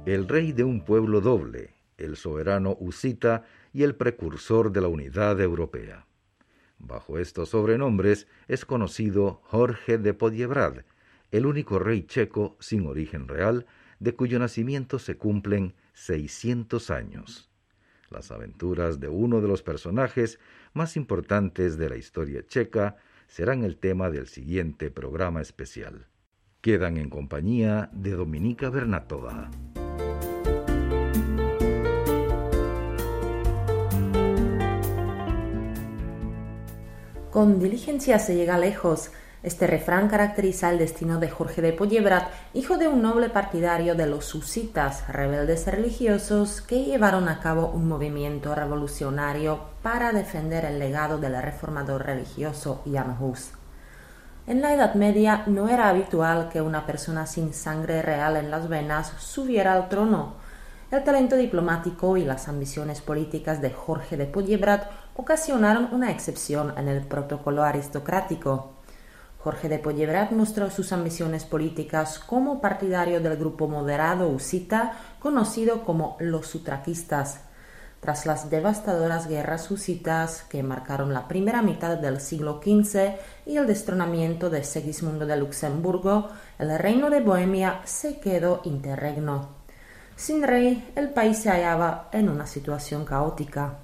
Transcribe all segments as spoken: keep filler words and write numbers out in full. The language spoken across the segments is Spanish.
el rey de un pueblo doble, el soberano husita y el precursor de la unidad europea. Bajo estos sobrenombres es conocido Jorge de Podiebrad, el único rey checo sin origen real, de cuyo nacimiento se cumplen seiscientos años. Las aventuras de uno de los personajes más importantes de la historia checa serán el tema del siguiente programa especial. Quedan en compañía de Dominika Bernatova. Con diligencia se llega lejos. Este refrán caracteriza el destino de Jorge de Podiebrad, hijo de un noble partidario de los husitas, rebeldes religiosos que llevaron a cabo un movimiento revolucionario para defender el legado del reformador religioso Jan Hus. En la Edad Media no era habitual que una persona sin sangre real en las venas subiera al trono. El talento diplomático y las ambiciones políticas de Jorge de Podiebrad ocasionaron una excepción en el protocolo aristocrático. Jorge de Podiebrad mostró sus ambiciones políticas como partidario del grupo moderado husita conocido como los utraquistas. Tras las devastadoras guerras husitas que marcaron la primera mitad del siglo quince y el destronamiento de Segismundo de Luxemburgo, el reino de Bohemia se quedó interregno. Sin rey, el país se hallaba en una situación caótica.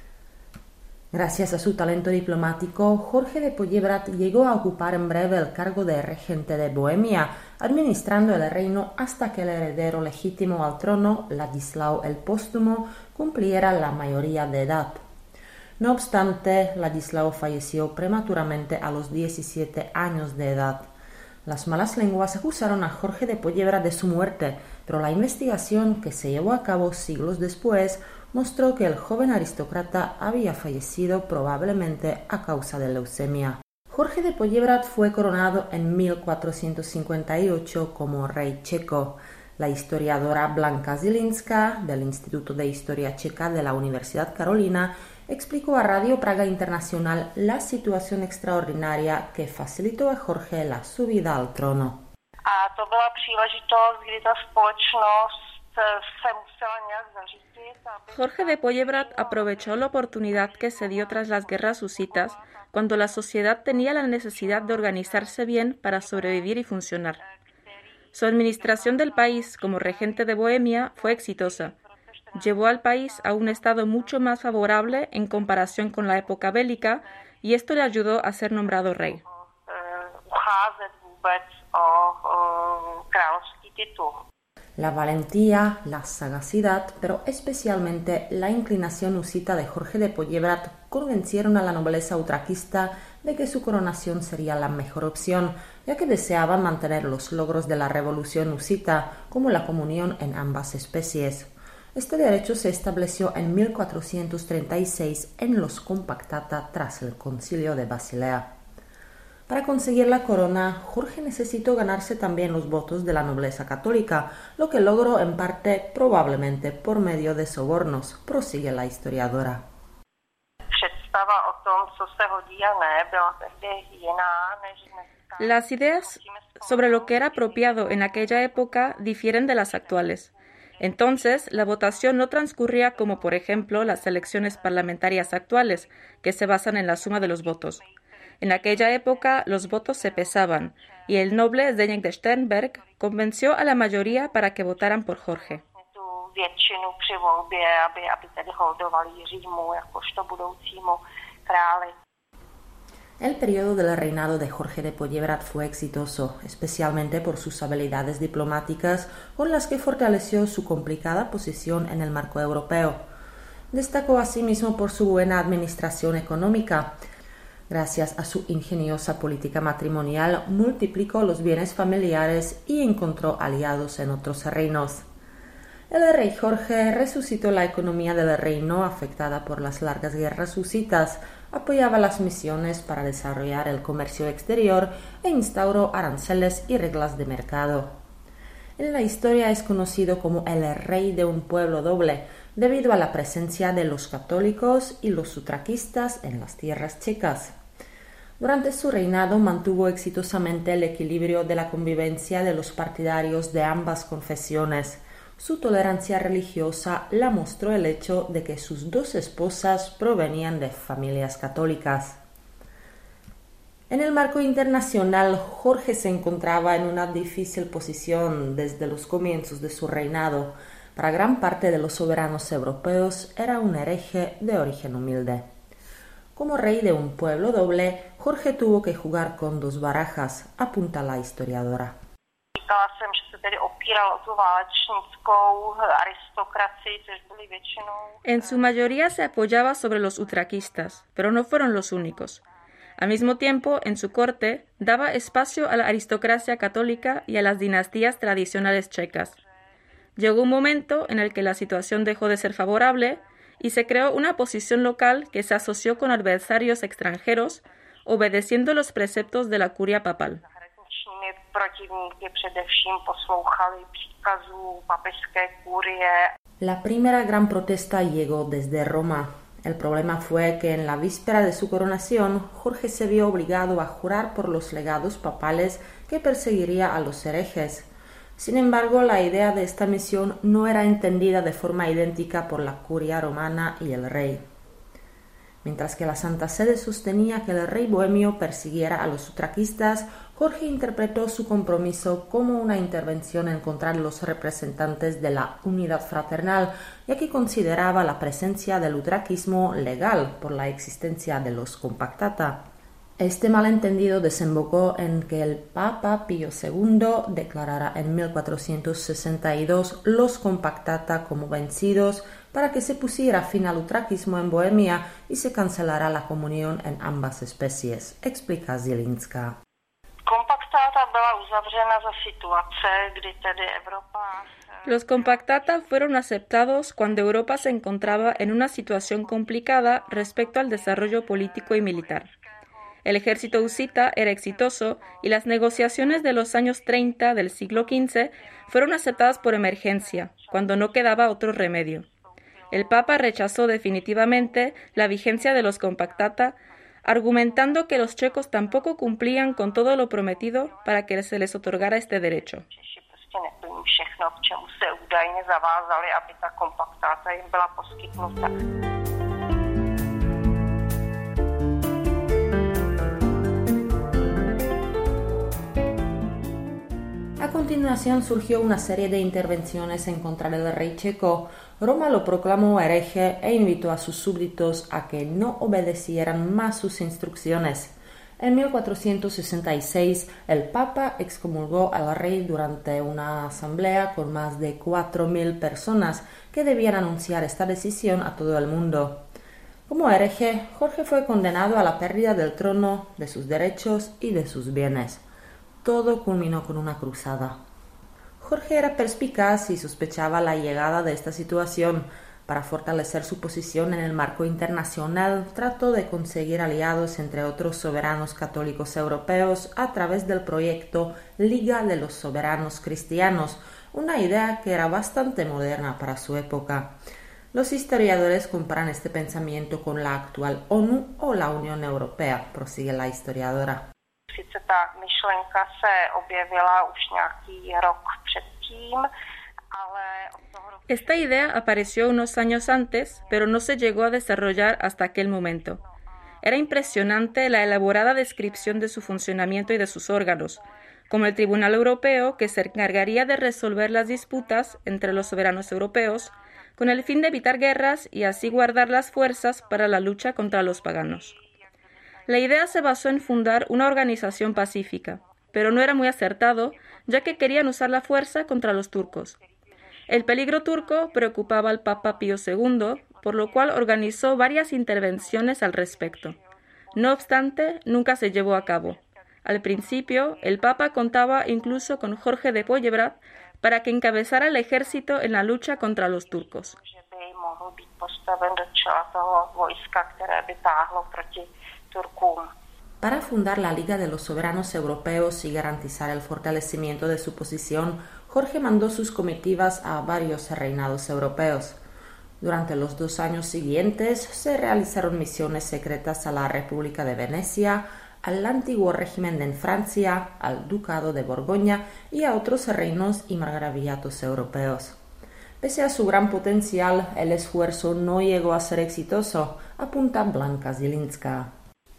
Gracias a su talento diplomático, Jorge de Podiebrad llegó a ocupar en breve el cargo de regente de Bohemia, administrando el reino hasta que el heredero legítimo al trono, Ladislao el Póstumo, cumpliera la mayoría de edad. No obstante, Ladislao falleció prematuramente a los diecisiete años de edad. Las malas lenguas acusaron a Jorge de Podiebrad de su muerte, pero la investigación que se llevó a cabo siglos después mostró que el joven aristócrata había fallecido probablemente a causa de leucemia. Jorge de Podiebrad fue coronado en mil cuatrocientos cincuenta y ocho como rey checo. La historiadora Blanka Zilinska, del Instituto de Historia Checa de la Universidad Carolina, explicó a Radio Praga Internacional la situación extraordinaria que facilitó a Jorge la subida al trono. A to byla příležitost, kdy ta společnost se musela nějak zařídit. Jorge de Podiebrad aprovechó la oportunidad que se dio tras las guerras husitas, cuando la sociedad tenía la necesidad de organizarse bien para sobrevivir y funcionar. Su administración del país como regente de Bohemia fue exitosa. Llevó al país a un estado mucho más favorable en comparación con la época bélica y esto le ayudó a ser nombrado rey. La valentía, la sagacidad, pero especialmente la inclinación husita de Jorge de Podiebrad convencieron a la nobleza utraquista de que su coronación sería la mejor opción, ya que deseaban mantener los logros de la revolución husita, como la comunión en ambas especies. Este derecho se estableció en mil cuatrocientos treinta y seis en los Compactata tras el Concilio de Basilea. Para conseguir la corona, Jorge necesitó ganarse también los votos de la nobleza católica, lo que logró en parte probablemente por medio de sobornos, prosigue la historiadora. Las ideas sobre lo que era apropiado en aquella época difieren de las actuales. Entonces, la votación no transcurría como, por ejemplo, las elecciones parlamentarias actuales, que se basan en la suma de los votos. En aquella época, los votos se pesaban, y el noble Zdeněk de Sternberg convenció a la mayoría para que votaran por Jorge. El periodo del reinado de Jorge de Podiebrad fue exitoso, especialmente por sus habilidades diplomáticas con las que fortaleció su complicada posición en el marco europeo. Destacó asimismo por su buena administración económica. Gracias a su ingeniosa política matrimonial, multiplicó los bienes familiares y encontró aliados en otros reinos. El rey Jorge resucitó la economía del reino afectada por las largas guerras husitas, apoyaba las misiones para desarrollar el comercio exterior e instauró aranceles y reglas de mercado. En la historia es conocido como el rey de un pueblo doble, debido a la presencia de los católicos y los utraquistas en las tierras checas. Durante su reinado mantuvo exitosamente el equilibrio de la convivencia de los partidarios de ambas confesiones. Su tolerancia religiosa la mostró el hecho de que sus dos esposas provenían de familias católicas. En el marco internacional, Jorge se encontraba en una difícil posición desde los comienzos de su reinado. Para gran parte de los soberanos europeos era un hereje de origen humilde. Como rey de un pueblo doble, Jorge tuvo que jugar con dos barajas, apunta la historiadora. En su mayoría se apoyaba sobre los utraquistas, pero no fueron los únicos. Al mismo tiempo, en su corte, daba espacio a la aristocracia católica y a las dinastías tradicionales checas. Llegó un momento en el que la situación dejó de ser favorable y se creó una posición local que se asoció con adversarios extranjeros, obedeciendo los preceptos de la curia papal. La primera gran protesta llegó desde Roma. El problema fue que en la víspera de su coronación, Jorge se vio obligado a jurar por los legados papales que perseguiría a los herejes. Sin embargo, la idea de esta misión no era entendida de forma idéntica por la curia romana y el rey. Mientras que la Santa Sede sostenía que el rey bohemio persiguiera a los utraquistas, Jorge interpretó su compromiso como una intervención en contra de los representantes de la unidad fraternal, ya que consideraba la presencia del utraquismo legal por la existencia de los compactata. Este malentendido desembocó en que el Papa Pío segundo declarara en mil cuatrocientos sesenta y dos los compactata como vencidos para que se pusiera fin al utraquismo en Bohemia y se cancelara la comunión en ambas especies, explica Zielinska. Los compactata fueron aceptados cuando Europa se encontraba en una situación complicada respecto al desarrollo político y militar. El ejército husita era exitoso y las negociaciones de los años treinta del siglo quince fueron aceptadas por emergencia, cuando no quedaba otro remedio. El Papa rechazó definitivamente la vigencia de los compactata, argumentando que los checos tampoco cumplían con todo lo prometido para que se les otorgara este derecho. A continuación surgió una serie de intervenciones en contra del rey checo. Roma lo proclamó hereje e invitó a sus súbditos a que no obedecieran más sus instrucciones. En mil cuatrocientos sesenta y seis, el Papa excomulgó al rey durante una asamblea con más de cuatro mil personas que debían anunciar esta decisión a todo el mundo. Como hereje, Jorge fue condenado a la pérdida del trono, de sus derechos y de sus bienes. Todo culminó con una cruzada. Jorge era perspicaz y sospechaba la llegada de esta situación. Para fortalecer su posición en el marco internacional, trató de conseguir aliados entre otros soberanos católicos europeos a través del proyecto Liga de los Soberanos Cristianos, una idea que era bastante moderna para su época. Los historiadores comparan este pensamiento con la actual ONU o la Unión Europea, prosigue la historiadora. Esta idea apareció unos años antes, pero no se llegó a desarrollar hasta aquel momento. Era impresionante la elaborada descripción de su funcionamiento y de sus órganos, como el Tribunal Europeo que se encargaría de resolver las disputas entre los soberanos europeos, con el fin de evitar guerras y así guardar las fuerzas para la lucha contra los paganos. La idea se basó en fundar una organización pacífica, pero no era muy acertado, ya que querían usar la fuerza contra los turcos. El peligro turco preocupaba al Papa Pío segundo, por lo cual organizó varias intervenciones al respecto. No obstante, nunca se llevó a cabo. Al principio, el Papa contaba incluso con Jorge de Pojebrad para que encabezara el ejército en la lucha contra los turcos. Para fundar la Liga de los Soberanos Europeos y garantizar el fortalecimiento de su posición, Jorge mandó sus comitivas a varios reinados europeos. Durante los dos años siguientes se realizaron misiones secretas a la República de Venecia, al antiguo régimen en Francia, al Ducado de Borgoña y a otros reinos y margraviatos europeos. Pese a su gran potencial, el esfuerzo no llegó a ser exitoso, apunta Blanka Zilinská.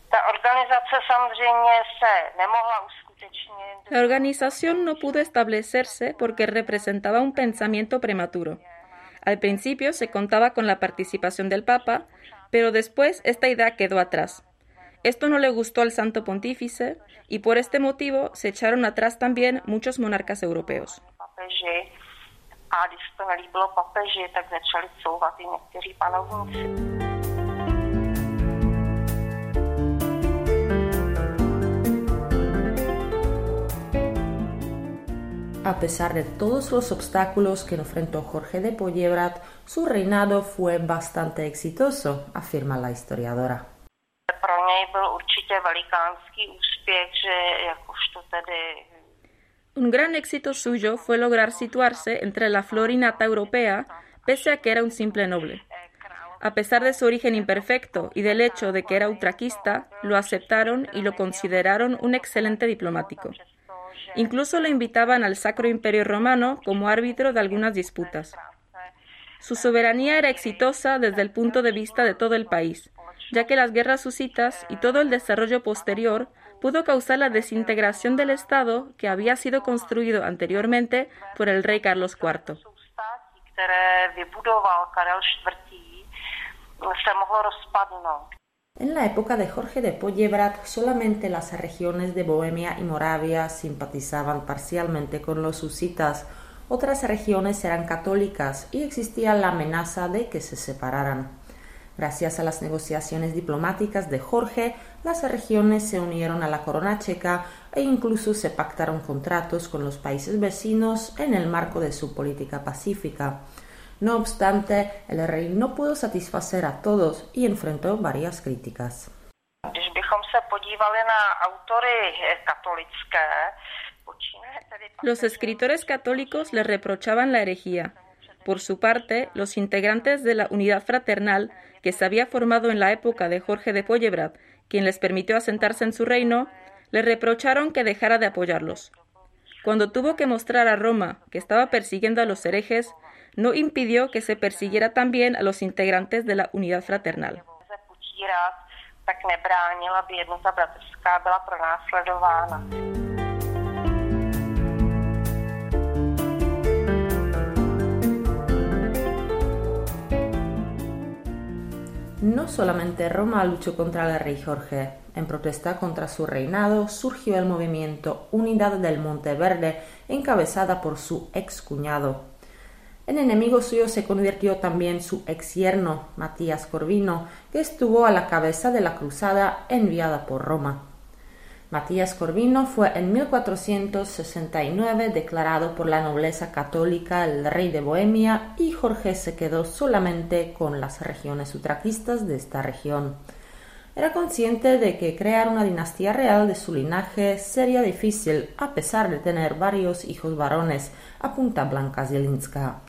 La organización no pudo establecerse porque representaba un pensamiento prematuro. Al principio se contaba con la participación del Papa, pero después esta idea quedó atrás. Esto no le gustó al Santo Pontífice y por este motivo se echaron atrás también muchos monarcas europeos. A pesar de todos los obstáculos que enfrentó Jorge de Poděbrad, su reinado fue bastante exitoso, afirma la historiadora. Un gran éxito suyo fue lograr situarse entre la flor innata europea, pese a que era un simple noble. A pesar de su origen imperfecto y del hecho de que era utraquista, lo aceptaron y lo consideraron un excelente diplomático. Incluso lo invitaban al Sacro Imperio Romano como árbitro de algunas disputas. Su soberanía era exitosa desde el punto de vista de todo el país, ya que las guerras husitas y todo el desarrollo posterior pudo causar la desintegración del Estado que había sido construido anteriormente por el rey Carlos cuarto. En la época de Jorge de Poděbrad, solamente las regiones de Bohemia y Moravia simpatizaban parcialmente con los husitas. Otras regiones eran católicas y existía la amenaza de que se separaran. Gracias a las negociaciones diplomáticas de Jorge, las regiones se unieron a la corona checa e incluso se pactaron contratos con los países vecinos en el marco de su política pacífica. No obstante, el rey no pudo satisfacer a todos y enfrentó varias críticas. Los escritores católicos le reprochaban la herejía. Por su parte, los integrantes de la Unidad Fraternal, que se había formado en la época de Jorge de Poděbrad, quien les permitió asentarse en su reino, le reprocharon que dejara de apoyarlos. Cuando tuvo que mostrar a Roma que estaba persiguiendo a los herejes, no impidió que se persiguiera también a los integrantes de la Unidad Fraternal. No solamente Roma luchó contra el rey Jorge. En protesta contra su reinado surgió el movimiento Unidad del Monteverde, encabezada por su excuñado. En enemigo suyo se convirtió también su exyerno, Matías Corvino, que estuvo a la cabeza de la cruzada enviada por Roma. Matías Corvino fue en mil cuatrocientos sesenta y nueve declarado por la nobleza católica el rey de Bohemia y Jorge se quedó solamente con las regiones utraquistas de esta región. Era consciente de que crear una dinastía real de su linaje sería difícil, a pesar de tener varios hijos varones, apunta Blanka Zilinská.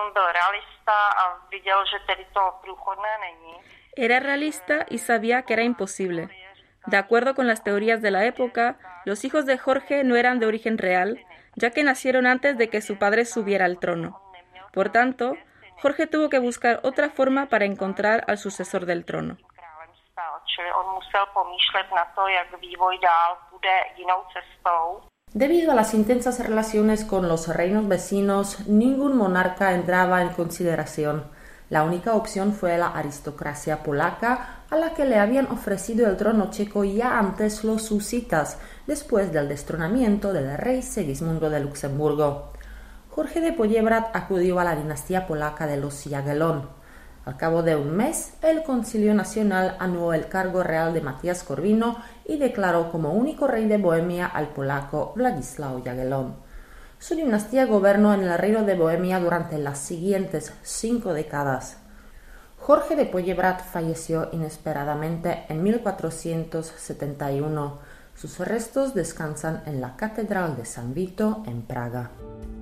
Era realista y sabía que era imposible. De acuerdo con las teorías de la época, los hijos de Jorge no eran de origen real, ya que nacieron antes de que su padre subiera al trono. Por tanto, Jorge tuvo que buscar otra forma para encontrar al sucesor del trono. Debido a las intensas relaciones con los reinos vecinos, ningún monarca entraba en consideración. La única opción fue la aristocracia polaca, a la que le habían ofrecido el trono checo ya antes los husitas, después del destronamiento del rey Segismundo de Luxemburgo. Jorge de Poděbrad acudió a la dinastía polaca de los Jagiellón. Al cabo de un mes, el Concilio Nacional anuló el cargo real de Matías Corvino y declaró como único rey de Bohemia al polaco Władysław Jagiellón. Su dinastía gobernó en el reino de Bohemia durante las siguientes cinco décadas. Jorge de Poděbrad falleció inesperadamente en mil cuatrocientos setenta y uno. Sus restos descansan en la Catedral de San Vito en Praga.